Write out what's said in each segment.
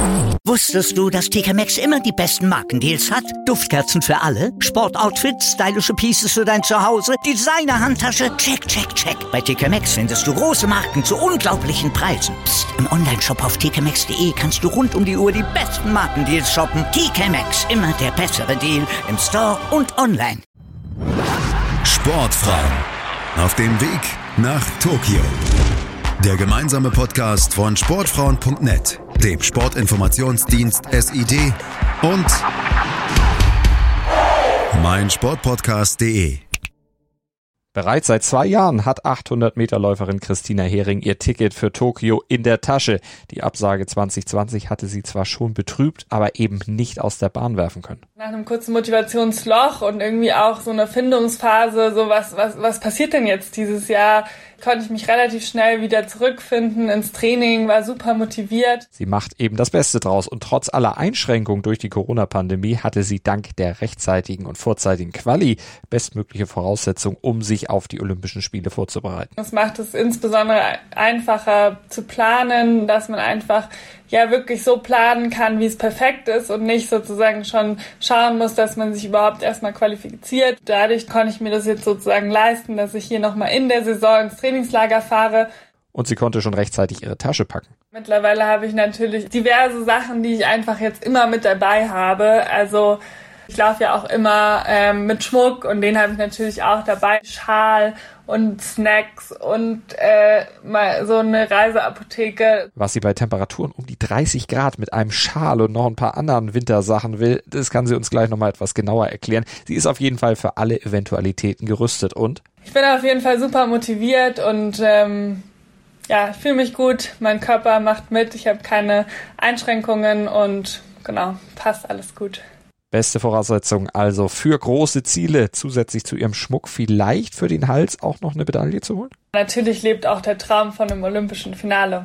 Wusstest du, dass TK Maxx immer die besten Markendeals hat? Duftkerzen für alle, Sportoutfits, stylische Pieces für dein Zuhause, Designer-Handtasche, check, check, check. Bei TK Maxx findest du große Marken zu unglaublichen Preisen. Psst. Im Onlineshop auf tkmaxx.de kannst du rund um die Uhr die besten Markendeals shoppen. TK Maxx, immer der bessere Deal im Store und online. Sportfrauen auf dem Weg nach Tokio. Der gemeinsame Podcast von sportfrauen.net, dem Sportinformationsdienst SID und meinsportpodcast.de. Bereits seit 2 Jahren hat 800-Meter-Läuferin Christina Hering ihr Ticket für Tokio in der Tasche. Die Absage 2020 hatte sie zwar schon betrübt, aber eben nicht aus der Bahn werfen können. Nach einem kurzen Motivationsloch und irgendwie auch so eine Findungsphase, so was passiert denn jetzt dieses Jahr, konnte ich mich relativ schnell wieder zurückfinden ins Training, war super motiviert. Sie macht eben das Beste draus und trotz aller Einschränkungen durch die Corona-Pandemie hatte sie dank der rechtzeitigen und vorzeitigen Quali bestmögliche Voraussetzungen, um sich auf die Olympischen Spiele vorzubereiten. Das macht es insbesondere einfacher zu planen, dass man einfach wirklich so planen kann, wie es perfekt ist und nicht sozusagen schon schauen muss, dass man sich überhaupt erstmal qualifiziert. Dadurch konnte ich mir das jetzt sozusagen leisten, dass ich hier nochmal in der Saison ins Trainingslager fahre. Und sie konnte schon rechtzeitig ihre Tasche packen. Mittlerweile habe ich natürlich diverse Sachen, die ich einfach jetzt immer mit dabei habe. Also ich laufe ja auch immer mit Schmuck und den habe ich natürlich auch dabei. Schal und Snacks und mal so eine Reiseapotheke. Was sie bei Temperaturen um die 30 Grad mit einem Schal und noch ein paar anderen Wintersachen will, das kann sie uns gleich nochmal etwas genauer erklären. Sie ist auf jeden Fall für alle Eventualitäten gerüstet und? Ich bin auf jeden Fall super motiviert und ich fühle mich gut. Mein Körper macht mit. Ich habe keine Einschränkungen und genau, passt alles gut. Beste Voraussetzung also für große Ziele, zusätzlich zu ihrem Schmuck vielleicht für den Hals auch noch eine Medaille zu holen? Natürlich lebt auch der Traum von einem olympischen Finale.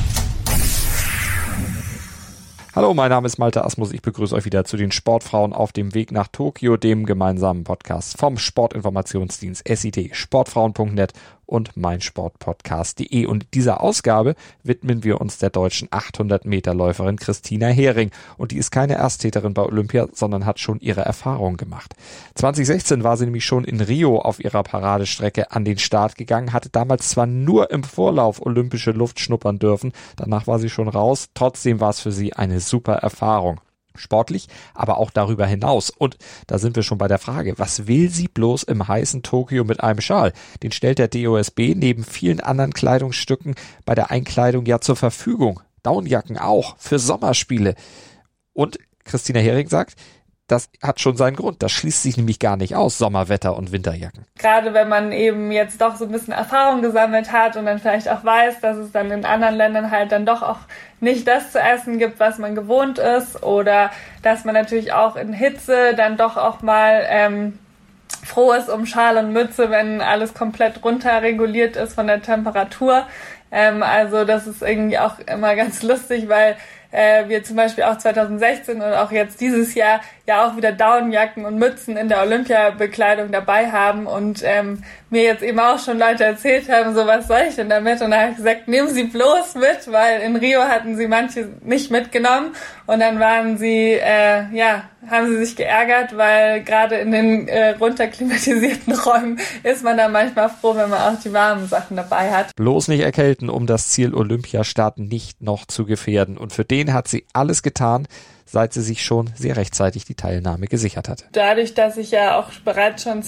Hallo, mein Name ist Malte Asmus. Ich begrüße euch wieder zu den Sportfrauen auf dem Weg nach Tokio, dem gemeinsamen Podcast vom Sportinformationsdienst SID, sportfrauen.net und meinsportpodcast.de. Und dieser Ausgabe widmen wir uns der deutschen 800-Meter-Läuferin Christina Hering. Und die ist keine Ersttäterin bei Olympia, sondern hat schon ihre Erfahrungen gemacht. 2016 war sie nämlich schon in Rio auf ihrer Paradestrecke an den Start gegangen, hatte damals zwar nur im Vorlauf olympische Luft schnuppern dürfen, danach war sie schon raus, trotzdem war es für sie eine super Erfahrung. Sportlich, aber auch darüber hinaus. Und da sind wir schon bei der Frage, was will sie bloß im heißen Tokio mit einem Schal? Den stellt der DOSB neben vielen anderen Kleidungsstücken bei der Einkleidung ja zur Verfügung. Daunenjacken auch, für Sommerspiele. Und Christina Hering sagt, das hat schon seinen Grund. Das schließt sich nämlich gar nicht aus, Sommerwetter und Winterjacken. Gerade wenn man eben jetzt doch so ein bisschen Erfahrung gesammelt hat und dann vielleicht auch weiß, dass es dann in anderen Ländern halt dann doch auch nicht das zu essen gibt, was man gewohnt ist, oder dass man natürlich auch in Hitze dann doch auch mal froh ist um Schal und Mütze, wenn alles komplett runterreguliert ist von der Temperatur. Also das ist irgendwie auch immer ganz lustig, weil wir zum Beispiel auch 2016 und auch jetzt dieses Jahr ja auch wieder Daunenjacken und Mützen in der Olympiabekleidung dabei haben und mir jetzt eben auch schon Leute erzählt haben, so was soll ich denn damit? Und da habe ich gesagt, nehmen Sie bloß mit, weil in Rio hatten sie manche nicht mitgenommen und dann waren sie, haben sie sich geärgert, weil gerade in den runterklimatisierten Räumen ist man da manchmal froh, wenn man auch die warmen Sachen dabei hat. Bloß nicht erkälten, um das Ziel Olympiastart nicht noch zu gefährden. Und für den hat sie alles getan, seit sie sich schon sehr rechtzeitig die Teilnahme gesichert hatte. Dadurch, dass ich ja auch bereits schon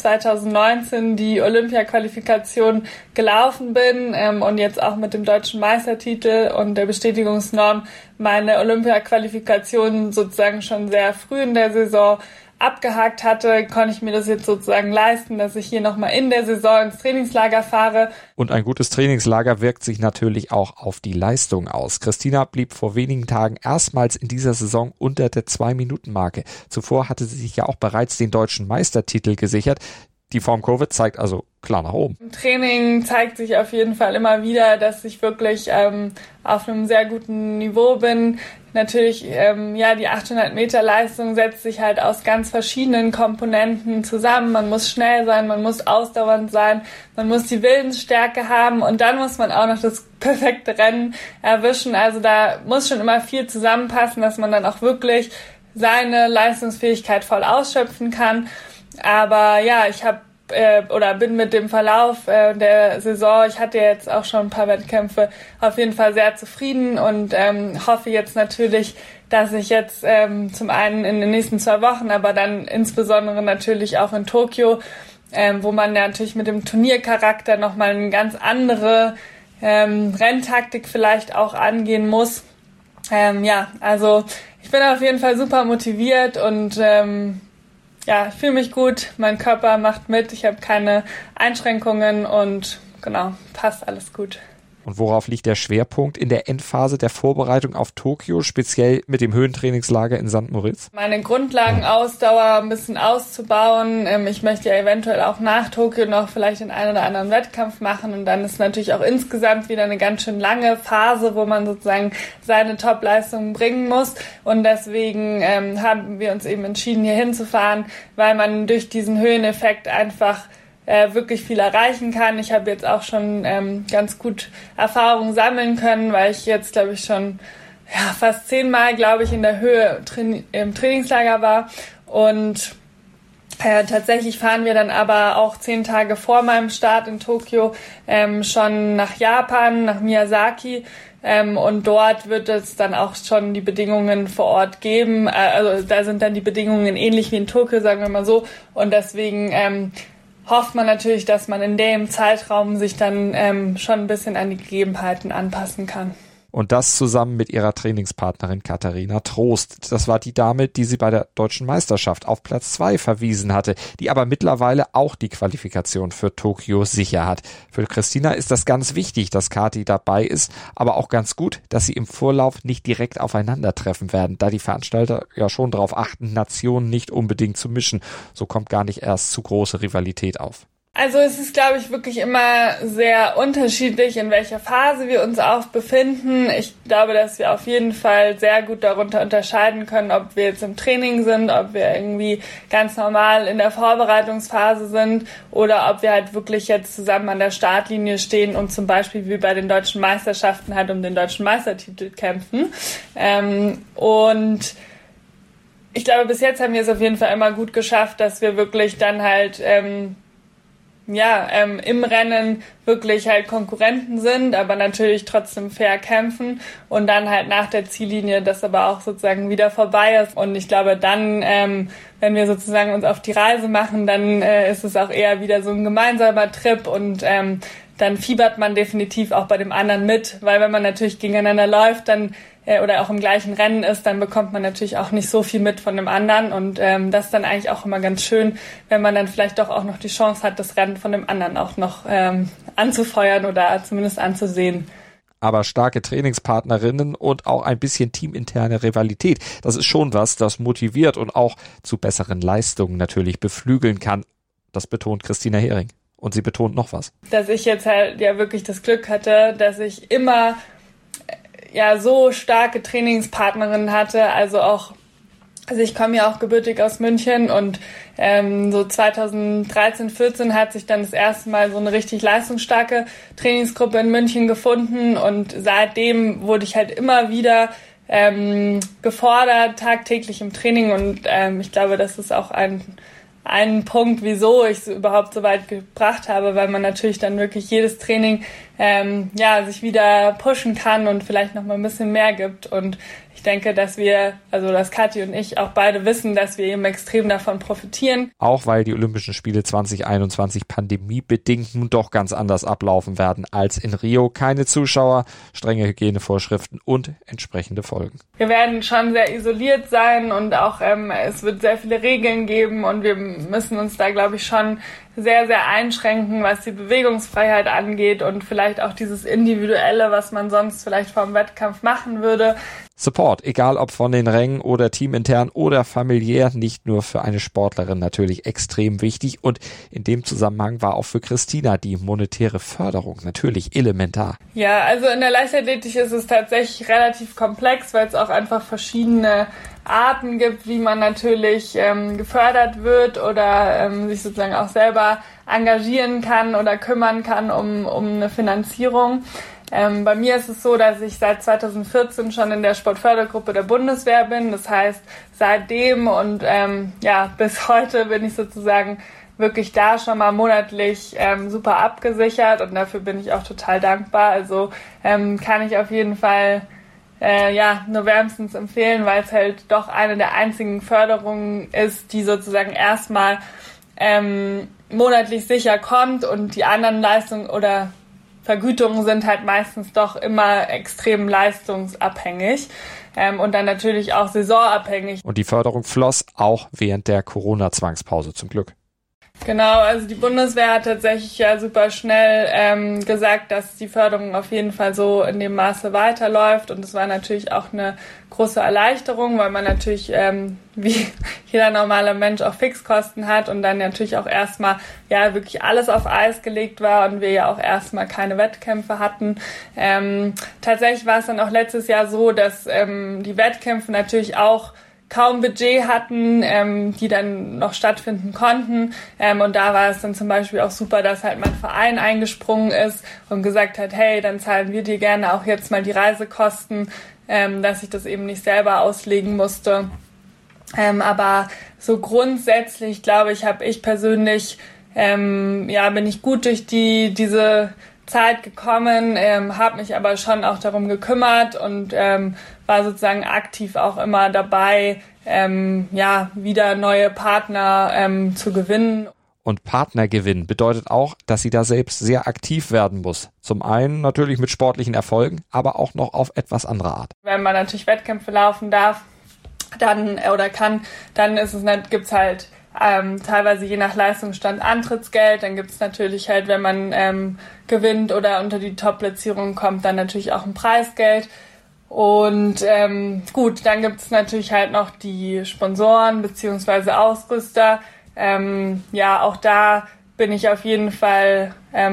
2019 die Olympia-Qualifikation gelaufen bin und jetzt auch mit dem deutschen Meistertitel und der Bestätigungsnorm meine Olympia-Qualifikation sozusagen schon sehr früh in der Saison abgehakt hatte, konnte ich mir das jetzt sozusagen leisten, dass ich hier nochmal in der Saison ins Trainingslager fahre. Und ein gutes Trainingslager wirkt sich natürlich auch auf die Leistung aus. Christina blieb vor wenigen Tagen erstmals in dieser Saison unter der 2-Minuten-Marke. Zuvor hatte sie sich ja auch bereits den deutschen Meistertitel gesichert. Die Form-Kurve zeigt also klar nach oben. Im Training zeigt sich auf jeden Fall immer wieder, dass ich wirklich auf einem sehr guten Niveau bin. Natürlich, die 800 Meter Leistung setzt sich halt aus ganz verschiedenen Komponenten zusammen. Man muss schnell sein, man muss ausdauernd sein, man muss die Willensstärke haben und dann muss man auch noch das perfekte Rennen erwischen. Also da muss schon immer viel zusammenpassen, dass man dann auch wirklich seine Leistungsfähigkeit voll ausschöpfen kann. Aber ja, ich bin mit dem Verlauf der Saison, ich hatte jetzt auch schon ein paar Wettkämpfe, auf jeden Fall sehr zufrieden und hoffe jetzt natürlich, dass ich jetzt zum einen in den nächsten 2 Wochen, aber dann insbesondere natürlich auch in Tokio, wo man ja natürlich mit dem Turniercharakter nochmal eine ganz andere Renntaktik vielleicht auch angehen muss. Also ich bin auf jeden Fall super motiviert und ich fühle mich gut, mein Körper macht mit, ich habe keine Einschränkungen und genau, passt alles gut. Und worauf liegt der Schwerpunkt in der Endphase der Vorbereitung auf Tokio, speziell mit dem Höhentrainingslager in St. Moritz? Meine Grundlagenausdauer ein bisschen auszubauen. Ich möchte ja eventuell auch nach Tokio noch vielleicht den einen oder anderen Wettkampf machen und dann ist natürlich auch insgesamt wieder eine ganz schön lange Phase, wo man sozusagen seine Top-Leistungen bringen muss und deswegen haben wir uns eben entschieden, hier hinzufahren, weil man durch diesen Höheneffekt einfach wirklich viel erreichen kann. Ich habe jetzt auch schon ganz gut Erfahrungen sammeln können, weil ich jetzt, glaube ich, schon fast 10-mal, glaube ich, in der Höhe im Trainingslager war. Und tatsächlich fahren wir dann aber auch 10 Tage vor meinem Start in Tokio schon nach Japan, nach Miyazaki. Und dort wird es dann auch schon die Bedingungen vor Ort geben. Also da sind dann die Bedingungen ähnlich wie in Tokio, sagen wir mal so. Und deswegen hofft man natürlich, dass man in dem Zeitraum sich dann schon ein bisschen an die Gegebenheiten anpassen kann. Und das zusammen mit ihrer Trainingspartnerin Katharina Trost. Das war die Dame, die sie bei der Deutschen Meisterschaft auf Platz 2 verwiesen hatte, die aber mittlerweile auch die Qualifikation für Tokio sicher hat. Für Christina ist das ganz wichtig, dass Kathi dabei ist, aber auch ganz gut, dass sie im Vorlauf nicht direkt aufeinandertreffen werden, da die Veranstalter ja schon darauf achten, Nationen nicht unbedingt zu mischen. So kommt gar nicht erst zu große Rivalität auf. Also es ist, glaube ich, wirklich immer sehr unterschiedlich, in welcher Phase wir uns auch befinden. Ich glaube, dass wir auf jeden Fall sehr gut darunter unterscheiden können, ob wir jetzt im Training sind, ob wir irgendwie ganz normal in der Vorbereitungsphase sind oder ob wir halt wirklich jetzt zusammen an der Startlinie stehen und zum Beispiel wie bei den deutschen Meisterschaften halt um den deutschen Meistertitel kämpfen. Und ich glaube, bis jetzt haben wir es auf jeden Fall immer gut geschafft, dass wir wirklich dann halt im Rennen wirklich halt Konkurrenten sind, aber natürlich trotzdem fair kämpfen und dann halt nach der Ziellinie das aber auch sozusagen wieder vorbei ist. Und ich glaube dann, wenn wir sozusagen uns auf die Reise machen, dann ist es auch eher wieder so ein gemeinsamer Trip und dann fiebert man definitiv auch bei dem anderen mit, weil wenn man natürlich gegeneinander läuft, dann oder auch im gleichen Rennen ist, dann bekommt man natürlich auch nicht so viel mit von dem anderen und das ist dann eigentlich auch immer ganz schön, wenn man dann vielleicht doch auch noch die Chance hat, das Rennen von dem anderen auch noch anzufeuern oder zumindest anzusehen. Aber starke Trainingspartnerinnen und auch ein bisschen teaminterne Rivalität, das ist schon was, das motiviert und auch zu besseren Leistungen natürlich beflügeln kann. Das betont Christina Hering. Und sie betont noch was. Dass ich jetzt halt ja wirklich das Glück hatte, dass ich immer so starke Trainingspartnerinnen hatte, also ich komme ja auch gebürtig aus München und so 2013, 14 hat sich dann das erste Mal so eine richtig leistungsstarke Trainingsgruppe in München gefunden und seitdem wurde ich halt immer wieder gefordert, tagtäglich im Training und ich glaube, das ist auch ein Punkt, wieso ich es überhaupt so weit gebracht habe, weil man natürlich dann wirklich jedes Training sich wieder pushen kann und vielleicht noch mal ein bisschen mehr gibt. Und ich denke, dass Kathi und ich auch beide wissen, dass wir eben extrem davon profitieren. Auch weil die Olympischen Spiele 2021 pandemiebedingt nun doch ganz anders ablaufen werden als in Rio. Keine Zuschauer, strenge Hygienevorschriften und entsprechende Folgen. Wir werden schon sehr isoliert sein und auch es wird sehr viele Regeln geben und wir müssen uns da, glaube ich, schon sehr, sehr einschränken, was die Bewegungsfreiheit angeht und vielleicht auch dieses Individuelle, was man sonst vielleicht vor dem Wettkampf machen würde. Support, egal ob von den Rängen oder teamintern oder familiär, nicht nur für eine Sportlerin natürlich extrem wichtig. Und in dem Zusammenhang war auch für Christina die monetäre Förderung natürlich elementar. Ja, also in der Leichtathletik ist es tatsächlich relativ komplex, weil es auch einfach verschiedene Arten gibt, wie man natürlich gefördert wird oder sich sozusagen auch selber engagieren kann oder kümmern kann um eine Finanzierung. Bei mir ist es so, dass ich seit 2014 schon in der Sportfördergruppe der Bundeswehr bin. Das heißt, seitdem und bis heute bin ich sozusagen wirklich da schon mal monatlich super abgesichert und dafür bin ich auch total dankbar. Also kann ich auf jeden Fall nur wärmstens empfehlen, weil es halt doch eine der einzigen Förderungen ist, die sozusagen erstmal monatlich sicher kommt und die anderen Leistungen oder Vergütungen sind halt meistens doch immer extrem leistungsabhängig und dann natürlich auch saisonabhängig. Und die Förderung floss auch während der Corona-Zwangspause zum Glück. Genau, also die Bundeswehr hat tatsächlich ja super schnell gesagt, dass die Förderung auf jeden Fall so in dem Maße weiterläuft und es war natürlich auch eine große Erleichterung, weil man natürlich wie jeder normale Mensch auch Fixkosten hat und dann natürlich auch erstmal wirklich alles auf Eis gelegt war und wir ja auch erstmal keine Wettkämpfe hatten. Tatsächlich war es dann auch letztes Jahr so, dass die Wettkämpfe natürlich auch kaum Budget hatten, die dann noch stattfinden konnten. Und da war es dann zum Beispiel auch super, dass halt mein Verein eingesprungen ist und gesagt hat, hey, dann zahlen wir dir gerne auch jetzt mal die Reisekosten, dass ich das eben nicht selber auslegen musste. Aber so grundsätzlich, glaube ich, habe ich persönlich, bin ich gut durch diese Zeit gekommen, habe mich aber schon auch darum gekümmert und war sozusagen aktiv auch immer dabei, wieder neue Partner zu gewinnen. Und Partnergewinn bedeutet auch, dass sie da selbst sehr aktiv werden muss. Zum einen natürlich mit sportlichen Erfolgen, aber auch noch auf etwas andere Art. Wenn man natürlich Wettkämpfe laufen darf, dann gibt's halt teilweise je nach Leistungsstand Antrittsgeld. Dann gibt's natürlich halt, wenn man gewinnt oder unter die Top-Platzierung kommt, dann natürlich auch ein Preisgeld. Und dann gibt's natürlich halt noch die Sponsoren bzw. Ausrüster. Auch da bin ich auf jeden Fall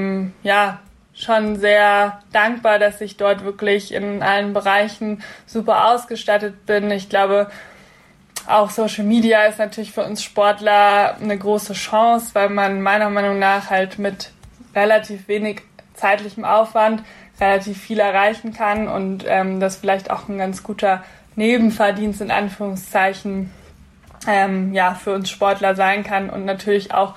schon sehr dankbar, dass ich dort wirklich in allen Bereichen super ausgestattet bin. Ich glaube, auch Social Media ist natürlich für uns Sportler eine große Chance, weil man meiner Meinung nach halt mit relativ wenig zeitlichem Aufwand relativ viel erreichen kann und das vielleicht auch ein ganz guter Nebenverdienst in Anführungszeichen für uns Sportler sein kann und natürlich auch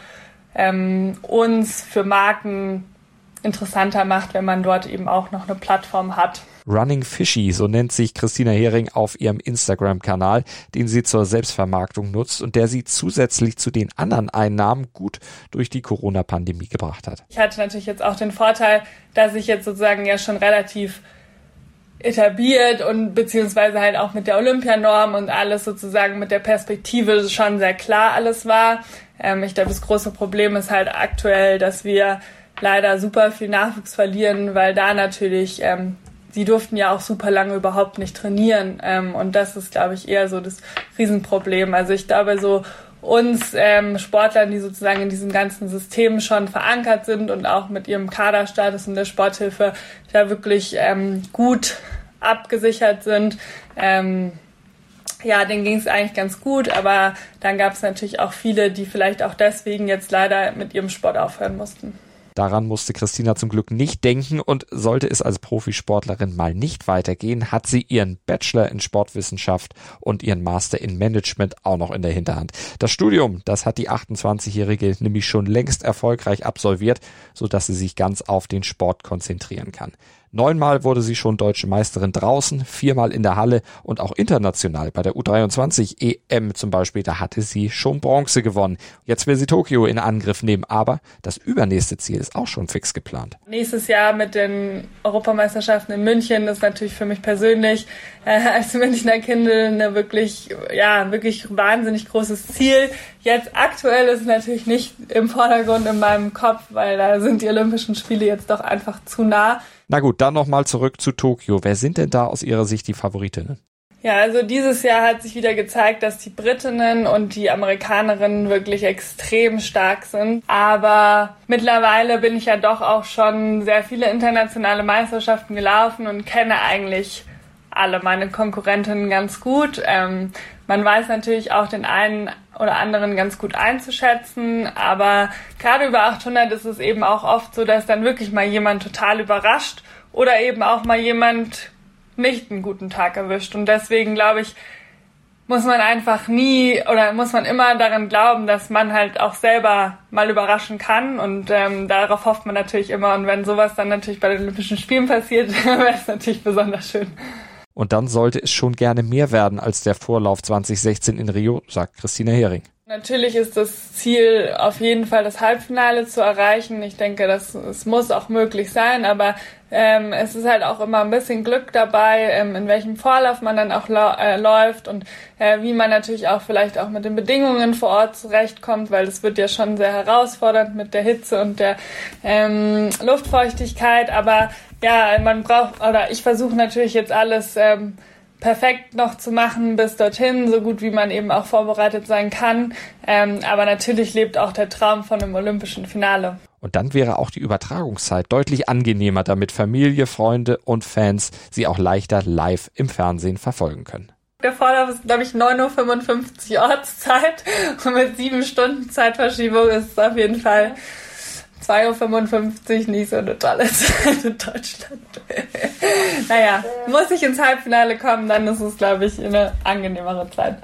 uns für Marken interessanter macht, wenn man dort eben auch noch eine Plattform hat. Running Fishy, so nennt sich Christina Hering auf ihrem Instagram-Kanal, den sie zur Selbstvermarktung nutzt und der sie zusätzlich zu den anderen Einnahmen gut durch die Corona-Pandemie gebracht hat. Ich hatte natürlich jetzt auch den Vorteil, dass ich jetzt sozusagen ja schon relativ etabliert und beziehungsweise halt auch mit der Olympianorm und alles sozusagen mit der Perspektive schon sehr klar alles war. Ich glaube, das große Problem ist halt aktuell, dass wir leider super viel Nachwuchs verlieren, weil da natürlich die durften ja auch super lange überhaupt nicht trainieren und das ist, glaube ich, eher so das Riesenproblem. Also ich glaube, so uns Sportlern, die sozusagen in diesem ganzen System schon verankert sind und auch mit ihrem Kaderstatus und der Sporthilfe da wirklich gut abgesichert sind, denen ging es eigentlich ganz gut, aber dann gab es natürlich auch viele, die vielleicht auch deswegen jetzt leider mit ihrem Sport aufhören mussten. Daran musste Christina zum Glück nicht denken und sollte es als Profisportlerin mal nicht weitergehen, hat sie ihren Bachelor in Sportwissenschaft und ihren Master in Management auch noch in der Hinterhand. Das Studium, das hat die 28-Jährige nämlich schon längst erfolgreich absolviert, sodass sie sich ganz auf den Sport konzentrieren kann. 9-mal wurde sie schon deutsche Meisterin draußen, 4-mal in der Halle und auch international bei der U23 EM zum Beispiel, da hatte sie schon Bronze gewonnen. Jetzt will sie Tokio in Angriff nehmen, aber das übernächste Ziel ist auch schon fix geplant. Nächstes Jahr mit den Europameisterschaften in München ist natürlich für mich persönlich als Münchner Kindl eine wirklich wahnsinnig großes Ziel. Jetzt aktuell ist es natürlich nicht im Vordergrund in meinem Kopf, weil da sind die Olympischen Spiele jetzt doch einfach zu nah. Na gut, dann nochmal zurück zu Tokio. Wer sind denn da aus Ihrer Sicht die Favoritinnen? Ja, also dieses Jahr hat sich wieder gezeigt, dass die Britinnen und die Amerikanerinnen wirklich extrem stark sind. Aber mittlerweile bin ich ja doch auch schon sehr viele internationale Meisterschaften gelaufen und kenne eigentlich alle meine Konkurrentinnen ganz gut. Man weiß natürlich auch den einen oder anderen ganz gut einzuschätzen, aber gerade über 800 ist es eben auch oft so, dass dann wirklich mal jemand total überrascht oder eben auch mal jemand nicht einen guten Tag erwischt. Und deswegen, glaube ich, muss man immer daran glauben, dass man halt auch selber mal überraschen kann. Und darauf hofft man natürlich immer. Und wenn sowas dann natürlich bei den Olympischen Spielen passiert, wäre es natürlich besonders schön. Und dann sollte es schon gerne mehr werden als der Vorlauf 2016 in Rio, sagt Christina Hering. Natürlich ist das Ziel auf jeden Fall das Halbfinale zu erreichen. Ich denke, es muss auch möglich sein, aber es ist halt auch immer ein bisschen Glück dabei, in welchem Vorlauf man dann auch läuft und wie man natürlich auch vielleicht auch mit den Bedingungen vor Ort zurechtkommt, weil es wird ja schon sehr herausfordernd mit der Hitze und der Luftfeuchtigkeit. Aber ja, ich versuche natürlich jetzt alles perfekt noch zu machen bis dorthin, so gut wie man eben auch vorbereitet sein kann. Aber natürlich lebt auch der Traum von einem olympischen Finale. Und dann wäre auch die Übertragungszeit deutlich angenehmer, damit Familie, Freunde und Fans sie auch leichter live im Fernsehen verfolgen können. Der Vorlauf ist, glaube ich, 9:55 Uhr Ortszeit und mit 7 Stunden Zeitverschiebung ist es auf jeden Fall 2:55 Uhr nicht so eine tolle Zeit in Deutschland. Naja, muss ich ins Halbfinale kommen, dann ist es, glaube ich, eine angenehmere Zeit.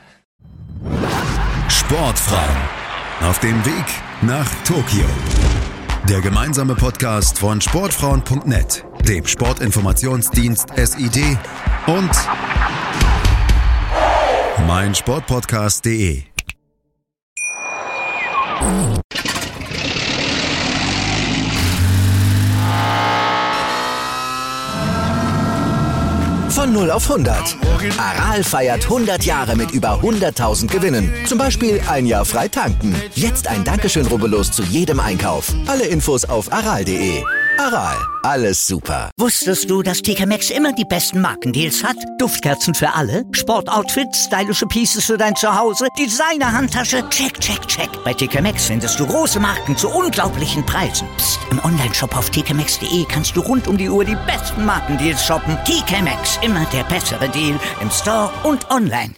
Sportfrauen auf dem Weg nach Tokio. Der gemeinsame Podcast von Sportfrauen.net, dem Sportinformationsdienst SID und meinsportpodcast.de. Von 0 auf 100. Aral feiert 100 Jahre mit über 100.000 Gewinnen. Zum Beispiel ein Jahr frei tanken. Jetzt ein Dankeschön, rubbellos zu jedem Einkauf. Alle Infos auf aral.de. Aral, alles super. Wusstest du, dass TK Maxx immer die besten Markendeals hat? Duftkerzen für alle, Sportoutfits, stylische Pieces für dein Zuhause, Designer-Handtasche, check, check, check. Bei TK Maxx findest du große Marken zu unglaublichen Preisen. Psst. Im Onlineshop auf tkmaxx.de kannst du rund um die Uhr die besten Markendeals shoppen. TK Maxx, immer der bessere Deal im Store und online.